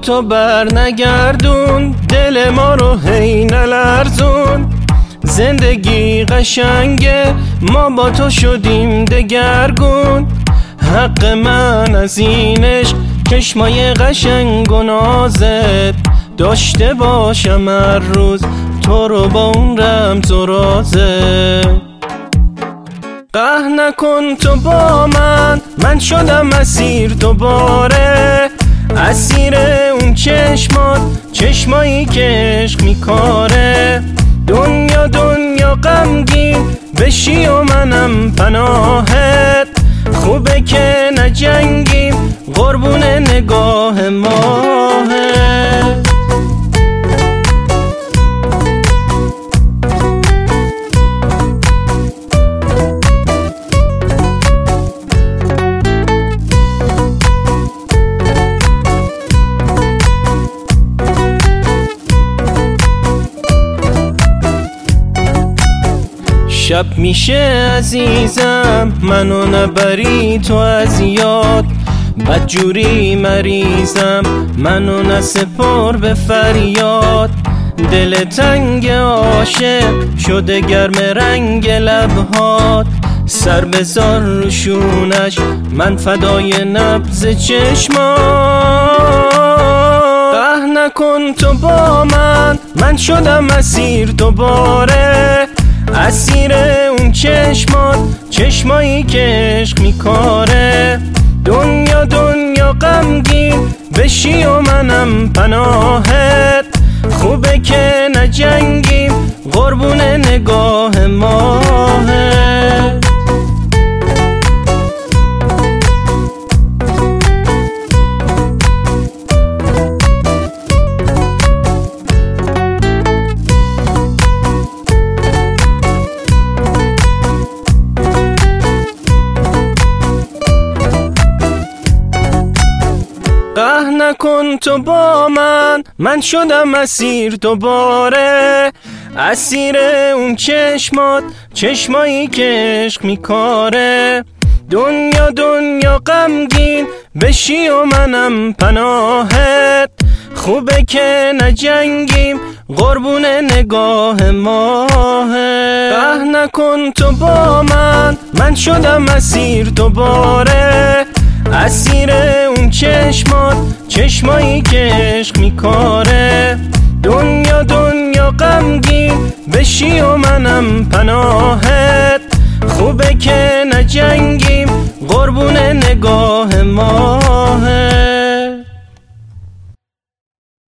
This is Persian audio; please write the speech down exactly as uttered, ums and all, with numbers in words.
تو بر نگردون، دل ما رو هی نلرزون. زندگی قشنگه، ما با تو شدیم دگرگون. حق من از این عشق، چشمای قشنگ و نازت، داشته باشم هر روز تو رو با اون رمز و رازت. قهر نکن تو با من، من شدم اسیر دوباره، اسیر اون چشمات، چشمایی که عشق میکاره. دنیا دنیا غمگین بشی و منم پناهت، خوبه که نجنگیم قربون نگاه ماهت. شب میشه عزیزم، منو نبری تو از یاد. بدجوری مریضم، منو نسپار به فریاد. دل تنگ عاشق شده گرم رنگ لبهات، سر بذار روشونش من فدای نبض چشمات. قهر نکن تو با من، من شدم اسیر دوباره، اسیر اون چشمات، چشمایی که عشق میکاره. دنیا دنیا غمگین بشی و منم پناهت، خوبه که نجنگیم قربون نگاه ماهت. قهر نکن تو با من، من شدم اسیر دوباره، اسیر اون چشمات، چشمایی که عشق میکاره. دنیا دنیا غمگین بشی و منم پناهت، خوبه که نجنگیم قربون نگاه ماهت. قهر نکن تو با من، من شدم اسیر دوباره، اسیر اون چشمات، چشمایی که عشق میکاره. دنیا دنیا غمگین بشی و منم پناهت، خوبه که نجنگیم قربون نگاه ماهت.